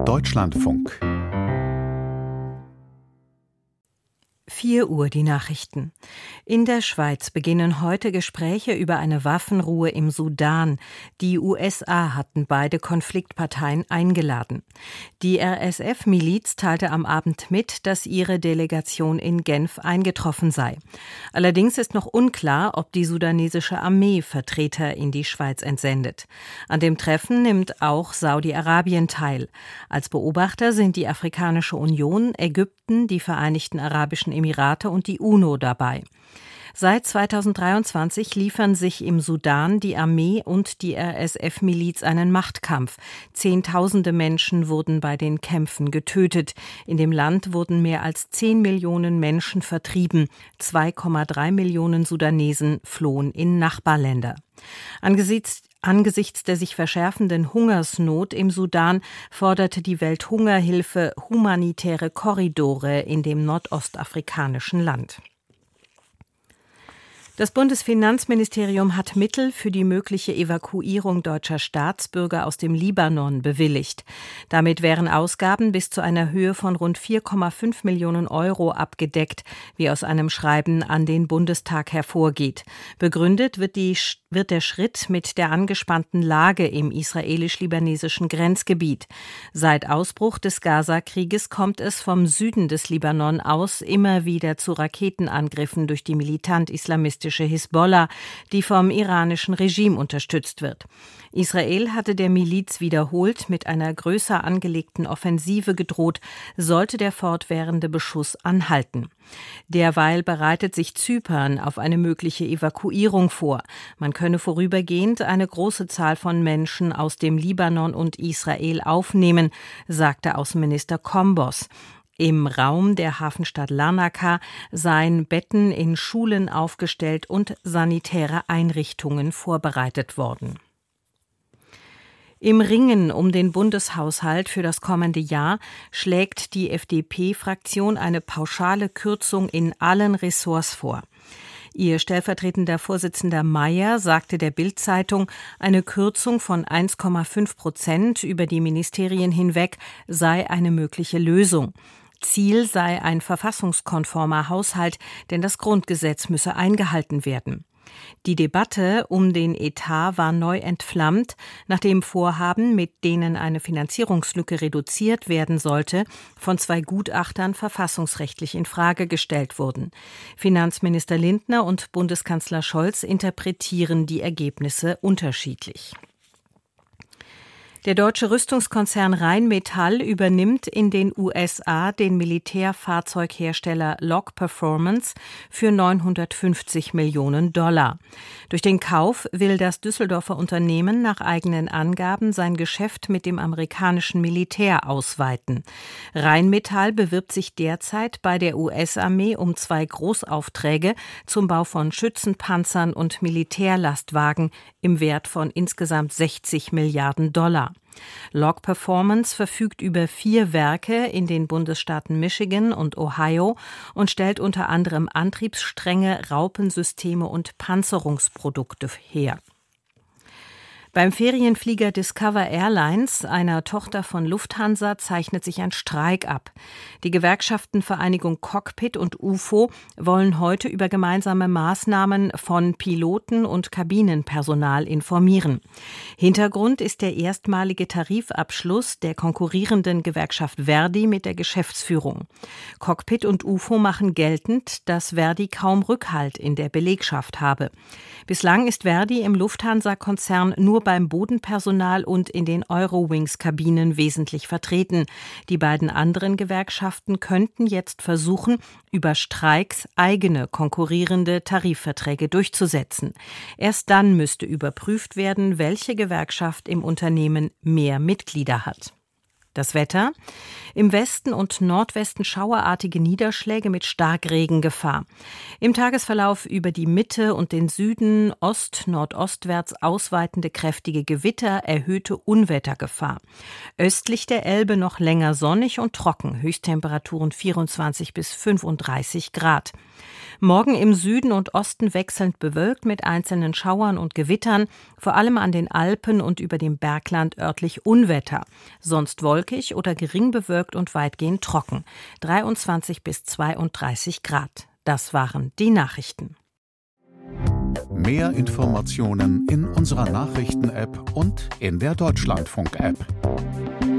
Deutschlandfunk 4 Uhr die Nachrichten. In der Schweiz beginnen heute Gespräche über eine Waffenruhe im Sudan. Die USA hatten beide Konfliktparteien eingeladen. Die RSF-Miliz teilte am Abend mit, dass ihre Delegation in Genf eingetroffen sei. Allerdings ist noch unklar, ob die sudanesische Armee Vertreter in die Schweiz entsendet. An dem Treffen nimmt auch Saudi-Arabien teil. Als Beobachter sind die Afrikanische Union, Ägypten, die Vereinigten Arabischen Emirate und die UNO dabei. Seit 2023 liefern sich im Sudan die Armee und die RSF-Miliz einen Machtkampf. Zehntausende Menschen wurden bei den Kämpfen getötet. In dem Land wurden mehr als 10 Millionen Menschen vertrieben. 2,3 Millionen Sudanesen flohen in Nachbarländer. Angesichts der sich verschärfenden Hungersnot im Sudan forderte die Welthungerhilfe humanitäre Korridore in dem nordostafrikanischen Land. Das Bundesfinanzministerium hat Mittel für die mögliche Evakuierung deutscher Staatsbürger aus dem Libanon bewilligt. Damit wären Ausgaben bis zu einer Höhe von rund 4,5 Millionen Euro abgedeckt, wie aus einem Schreiben an den Bundestag hervorgeht. Begründet wird der Schritt mit der angespannten Lage im israelisch-libanesischen Grenzgebiet. Seit Ausbruch des Gaza-Krieges kommt es vom Süden des Libanon aus immer wieder zu Raketenangriffen durch die militant-islamistische Hisbollah, die vom iranischen Regime unterstützt wird. Israel hatte der Miliz wiederholt mit einer größer angelegten Offensive gedroht, sollte der fortwährende Beschuss anhalten. Derweil bereitet sich Zypern auf eine mögliche Evakuierung vor. Man könne vorübergehend eine große Zahl von Menschen aus dem Libanon und Israel aufnehmen, sagte Außenminister Kombos. Im Raum der Hafenstadt Larnaca seien Betten in Schulen aufgestellt und sanitäre Einrichtungen vorbereitet worden. Im Ringen um den Bundeshaushalt für das kommende Jahr schlägt die FDP-Fraktion eine pauschale Kürzung in allen Ressorts vor. Ihr stellvertretender Vorsitzender Mayer sagte der Bild-Zeitung, eine Kürzung von 1,5% über die Ministerien hinweg sei eine mögliche Lösung. Ziel sei ein verfassungskonformer Haushalt, denn das Grundgesetz müsse eingehalten werden. Die Debatte um den Etat war neu entflammt, nachdem Vorhaben, mit denen eine Finanzierungslücke reduziert werden sollte, von 2 Gutachtern verfassungsrechtlich in Frage gestellt wurden. Finanzminister Lindner und Bundeskanzler Scholz interpretieren die Ergebnisse unterschiedlich. Der deutsche Rüstungskonzern Rheinmetall übernimmt in den USA den Militärfahrzeughersteller Loc Performance für $950 Millionen. Durch den Kauf will das Düsseldorfer Unternehmen nach eigenen Angaben sein Geschäft mit dem amerikanischen Militär ausweiten. Rheinmetall bewirbt sich derzeit bei der US-Armee um 2 Großaufträge zum Bau von Schützenpanzern und Militärlastwagen im Wert von insgesamt $60 Milliarden. Loc Performance verfügt über 4 Werke in den Bundesstaaten Michigan und Ohio und stellt unter anderem Antriebsstränge, Raupensysteme und Panzerungsprodukte her. Beim Ferienflieger Discover Airlines, einer Tochter von Lufthansa, zeichnet sich ein Streik ab. Die Gewerkschaftenvereinigung Cockpit und UFO wollen heute über gemeinsame Maßnahmen von Piloten und Kabinenpersonal informieren. Hintergrund ist der erstmalige Tarifabschluss der konkurrierenden Gewerkschaft Verdi mit der Geschäftsführung. Cockpit und UFO machen geltend, dass Verdi kaum Rückhalt in der Belegschaft habe. Bislang ist Verdi im Lufthansa-Konzern nur beim Bodenpersonal und in den Eurowings-Kabinen wesentlich vertreten. Die beiden anderen Gewerkschaften könnten jetzt versuchen, über Streiks eigene konkurrierende Tarifverträge durchzusetzen. Erst dann müsste überprüft werden, welche Gewerkschaft im Unternehmen mehr Mitglieder hat. Das Wetter: Im Westen und Nordwesten schauerartige Niederschläge mit Starkregengefahr. Im Tagesverlauf über die Mitte und den Süden ost-nordostwärts ausweitende kräftige Gewitter, erhöhte Unwettergefahr. Östlich der Elbe noch länger sonnig und trocken, Höchsttemperaturen 24 bis 35 Grad. Morgen im Süden und Osten wechselnd bewölkt mit einzelnen Schauern und Gewittern, vor allem an den Alpen und über dem Bergland örtlich Unwetter, sonst Wolken wolkig oder gering bewölkt und weitgehend trocken. 23 bis 32 Grad. Das waren die Nachrichten. Mehr Informationen in unserer Nachrichten-App und in der Deutschlandfunk-App.